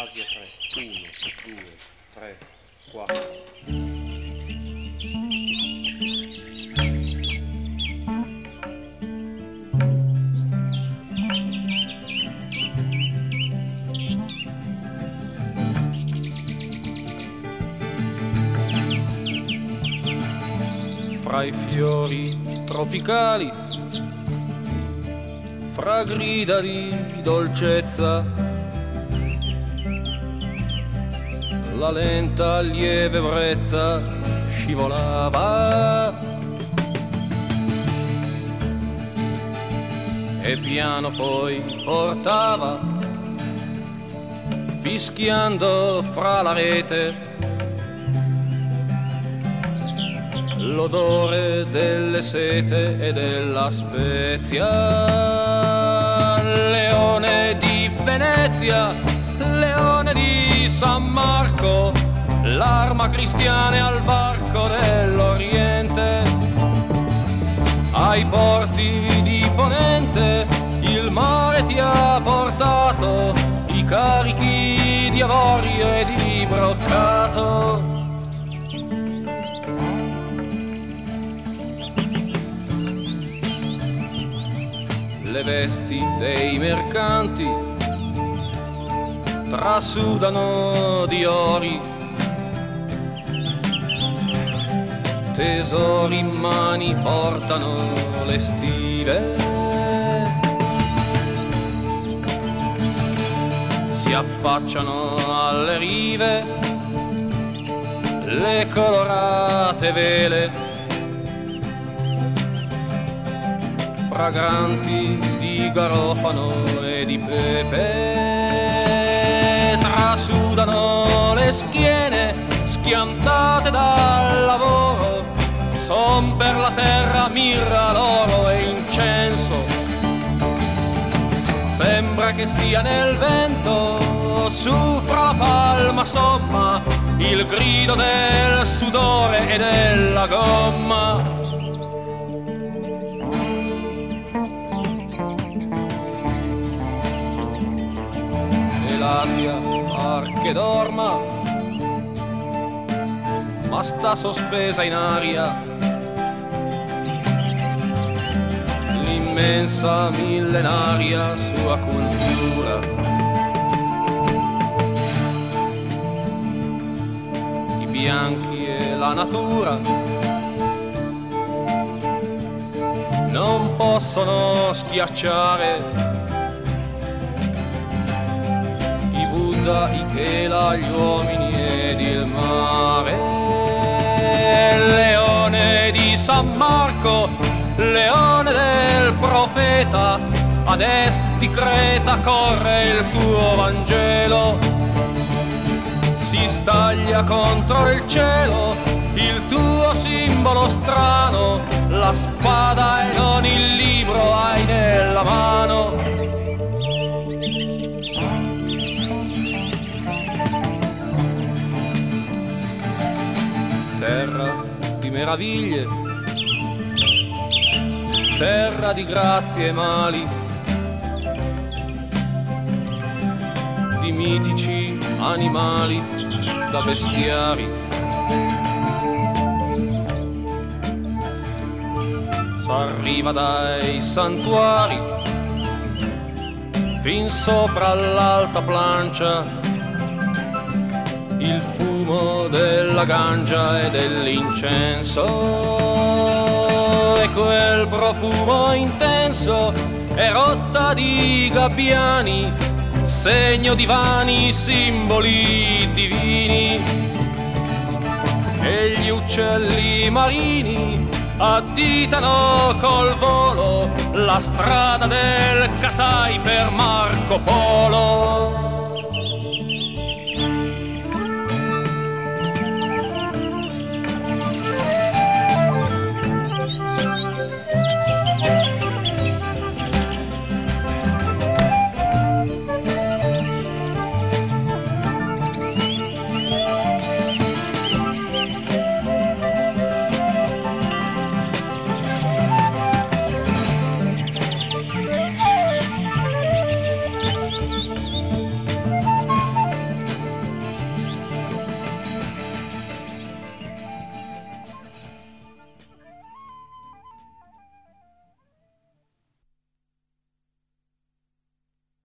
Asia 3, 1, 2, 3, 4. Fra i fiori tropicali, fra grida di dolcezza, la lenta lieve brezza scivolava e piano poi portava, fischiando fra la rete, l'odore delle sete e della spezia. Leone di Venezia, leone di San Marco, l'arma cristiana è al varco dell'Oriente. Ai porti di Ponente il mare ti ha portato i carichi di avorio e di broccato. Le vesti dei mercanti trasudano di ori, tesori in mani portano le stive, si affacciano alle rive le colorate vele fragranti di garofano e di pepe. Trasudano le schiene schiantate dal lavoro, son per la terra mirra, l'oro e incenso. Sembra che sia nel vento, su fra la palma somma, il grido del sudore e della gomma. L'Asia par che dorma, ma sta sospesa in aria, l'immensa millenaria sua cultura. I bianchi e la natura non possono schiacciare i Chela, gli uomini ed il mare. Leone di San Marco, leone del profeta, ad est di Creta corre il tuo Vangelo. Si staglia contro il cielo il tuo simbolo strano, la spada e non il libro hai nella mano. Terra di meraviglie, terra di grazie e mali, di mitici animali da bestiari. S'arriva dai santuari fin sopra l'alta plancia, il fumo della ganja e dell'incenso, e quel profumo intenso è rotta di gabbiani, segno di vani simboli divini, e gli uccelli marini additano col volo la strada del Catai per Marco Polo.